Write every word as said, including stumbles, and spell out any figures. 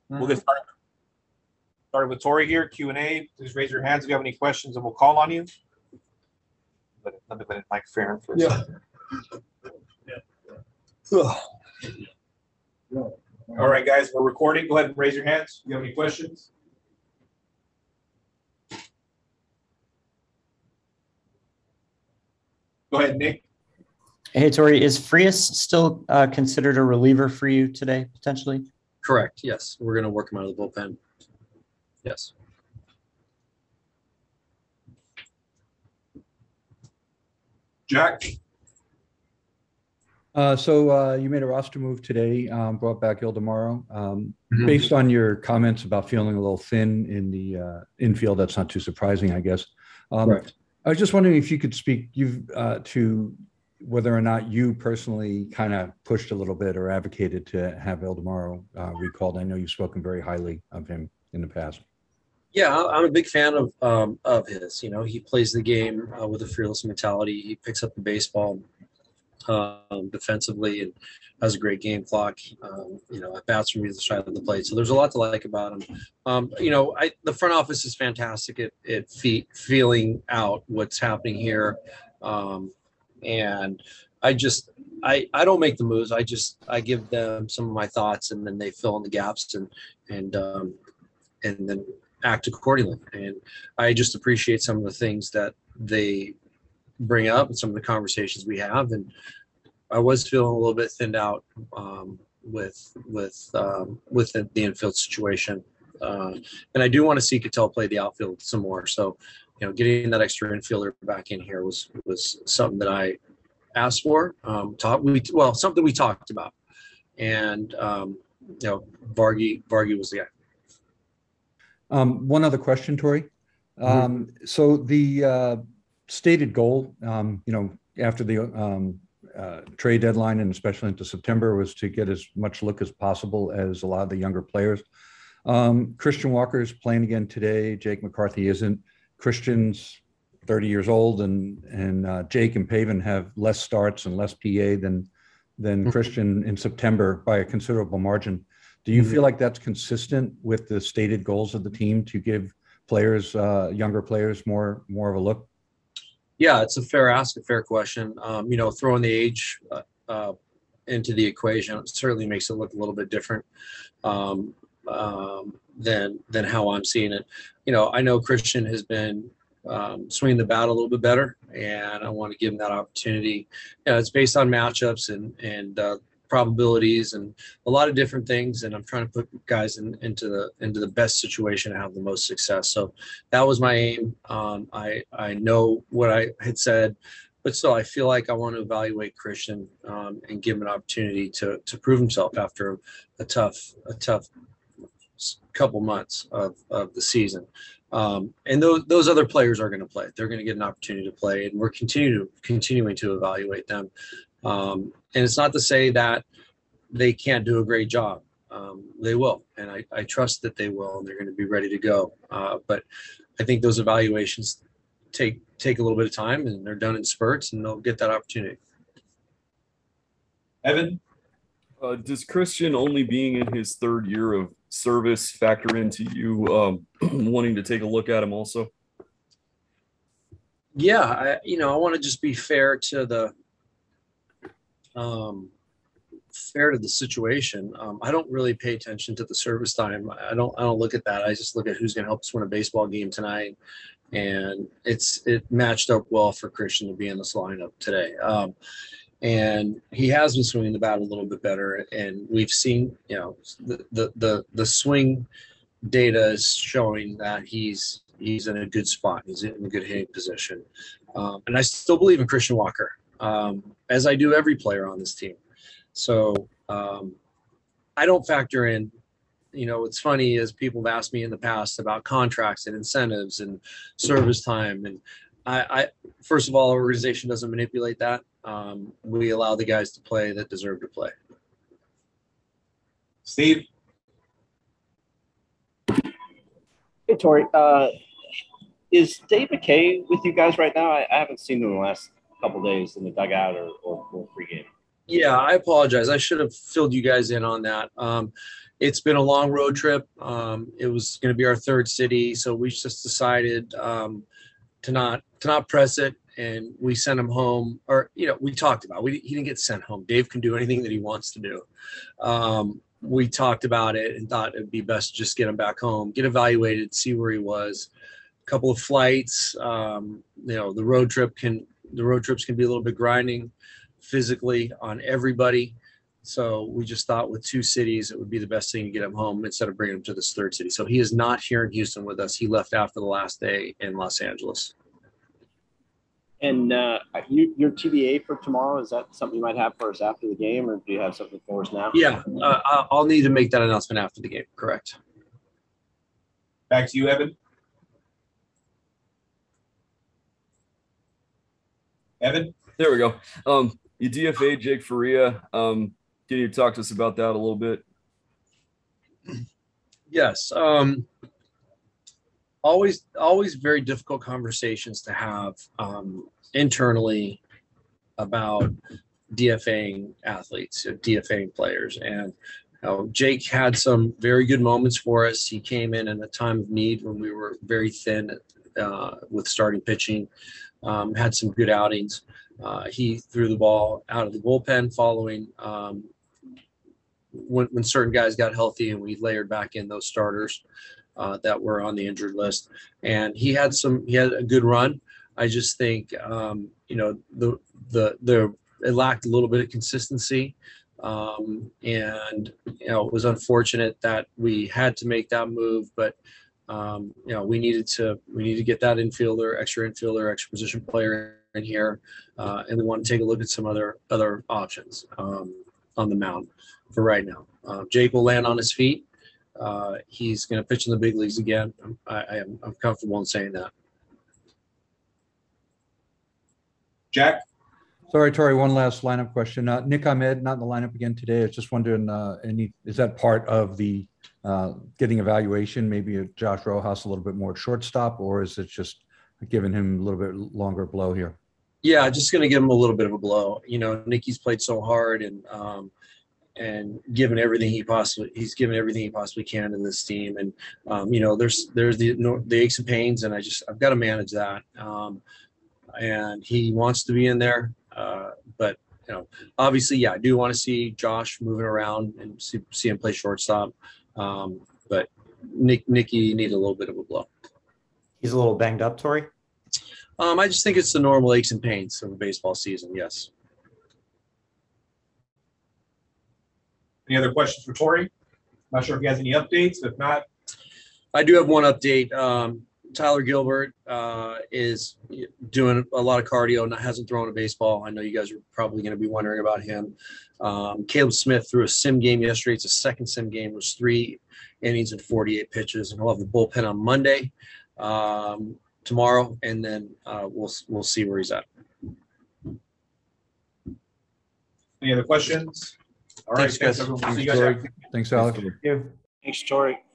We'll get started. Started with Tori here, Q and A. Please raise your hands if you have any questions and we'll call on you. But let me let Mike Farron for a Yeah. second. Yeah. All right, guys, we're recording. Go ahead and raise your hands. If you have any questions? Go ahead, Nick. Hey, Tori, is Frias still uh, considered a reliever for you today, potentially? Correct. Yes. We're going to work him out of the bullpen. Yes. Jack. Uh, so uh, you made a roster move today, um, brought back Ildemaro. Um, Mhm. Based on your comments about feeling a little thin in the uh, infield, that's not too surprising, I guess. Um, Correct. I was just wondering if you could speak you've, uh, to whether or not you personally kind of pushed a little bit or advocated to have Ildemaro uh, recalled. I know you've spoken very highly of him in the past. Yeah, I- I'm a big fan of um, of his. You know, he plays the game uh, with a fearless mentality. He picks up the baseball um, defensively and has a great game clock. Um, you know, at bats from either side of the plate. So there's a lot to like about him. Um, you know, I, the front office is fantastic at, at fe- feeling out what's happening here. Um, and I just, I, I don't make the moves. I just, I give them some of my thoughts and then they fill in the gaps and, and, um, and then act accordingly. And I just appreciate some of the things that they bring up and some of the conversations we have. And I was feeling a little bit thinned out um, with with um, with the, the infield situation, uh, and I do want to see Cattell play the outfield some more. So, you know, getting that extra infielder back in here was was something that I asked for. Um, talk we well something we talked about, and um, you know, Vargy Vargy was the guy. Um, one other question, Tori. Um, so the uh, stated goal, um, you know, after the um, uh, trade deadline and especially into September was to get as much look as possible as a lot of the younger players. Um, Christian Walker is playing again today. Jake McCarthy isn't. Christian's thirty years old, and and uh, Jake and Pavin have less starts and less P A than than Mhm. Christian in September by a considerable margin. Do you Mhm. feel like that's consistent with the stated goals of the team to give players, uh, younger players, more more of a look? Yeah, it's a fair ask, a fair question. Um, you know, throwing the age uh, uh, into the equation certainly makes it look a little bit different um, um, than than how I'm seeing it. You know, I know Christian has been um, swinging the bat a little bit better, and I want to give him that opportunity. You know, it's based on matchups and and uh, probabilities and a lot of different things, and I'm trying to put guys in, into the into the best situation to have the most success. So that was my aim. Um, I I know what I had said, but still, I feel like I want to evaluate Christian um, and give him an opportunity to to prove himself after a tough a tough couple months of of the season. Um, and those those other players are going to play. They're going to get an opportunity to play, and we're continue to continuing to evaluate them. Um, and it's not to say that they can't do a great job. Um, they will, and I, I trust that they will, and they're going to be ready to go. Uh, but I think those evaluations take take a little bit of time, and they're done in spurts, and they'll get that opportunity. Evan. Uh, does Christian only being in his third year of service factor into you um, wanting to take a look at him also? Yeah, I, you know, I want to just be fair to the um, fair to the situation. Um, I don't really pay attention to the service time. I don't I don't look at that. I just look at who's going to help us win a baseball game tonight, and it's it matched up well for Christian to be in this lineup today. Um, and he has been swinging the bat a little bit better, and we've seen, you know, the the the, the swing data is showing that he's he's in a good spot. He's in a good hitting position, um, and I still believe in Christian Walker, um, as I do every player on this team. So um, I don't factor in. You know, what's funny is people have asked me in the past about contracts and incentives and service time, and I, I first of all, our organization doesn't manipulate that. Um, we allow the guys to play that deserve to play. Steve. Hey, Tori. Uh, is Dave McKay with you guys right now? I, I haven't seen him in the last couple days in the dugout or, or, or pregame. Yeah, I apologize. I should have filled you guys in on that. Um, it's been a long road trip. Um, it was going to be our third city, so we just decided um, to not to not press it, and we sent him home. Or you know, we talked about it. We he didn't get sent home. Dave can do anything that he wants to do. Um, we talked about it and thought it'd be best to just get him back home, get evaluated, see where he was. A couple of flights. Um, you know, the road trip can the road trips can be a little bit grinding physically on everybody. So we just thought with two cities, it would be the best thing to get him home instead of bringing him to this third city. So he is not here in Houston with us. He left after the last day in Los Angeles. And uh, you, your T B A for tomorrow, is that something you might have for us after the game, or do you have something for us now? Yeah, uh, I- I'll need to make that announcement after the game. Correct. Back to you, Evan. Evan? There we go. Um, you D F A Jake Faria. Um, can you talk to us about that a little bit? Yes. Um, always, always very difficult conversations to have um, internally about DFAing athletes, DFAing players. And you know, Jake had some very good moments for us. He came in in a time of need when we were very thin uh, with starting pitching, um, had some good outings. Uh, he threw the ball out of the bullpen following um, when, when certain guys got healthy, and we layered back in those starters uh, that were on the injured list. And he had some, he had a good run. I just think, um, you know, the, the, the, it lacked a little bit of consistency. Um, and, you know, it was unfortunate that we had to make that move, but, um, you know, we needed to, we need to get that infielder, extra infielder, extra position player in here. Uh, and we want to take a look at some other, other options um, on the mound for right now. Uh, Jake will land on his feet. Uh, he's going to pitch in the big leagues again. I, I am I'm comfortable in saying that. Jack? Sorry, Tori, one last lineup question. Uh, Nick Ahmed, not in the lineup again today. I was just wondering, uh, any, is that part of the uh, getting evaluation, maybe a Josh Rojas a little bit more at shortstop, or is it just giving him a little bit longer blow here? Yeah, just going to give him a little bit of a blow. You know, Nicky's played so hard and um, and given everything he possibly he's given everything he possibly can in this team. And um, you know, there's there's the the aches and pains, and I just I've got to manage that. Um, and he wants to be in there, uh, but you know, obviously, yeah, I do want to see Josh moving around and see, see him play shortstop. Um, but Nick Nicky need a little bit of a blow. He's a little banged up, Tori. Um, I just think it's the normal aches and pains of a baseball season. Yes. Any other questions for Tori? Not sure if he has any updates. If not, I do have one update. Um, Tyler Gilbert uh, is doing a lot of cardio and hasn't thrown a baseball. I know you guys are probably going to be wondering about him. Um, Caleb Smith threw a sim game yesterday. It's a second sim game. It was three innings and forty-eight pitches, and he'll have the bullpen on Monday, um, tomorrow, and then uh, we'll we'll see where he's at. any other questions? All right, Thanks, guys. everyone. We'll see you Thanks, guys Tori. after. Thanks, Alex. Thanks, Tori.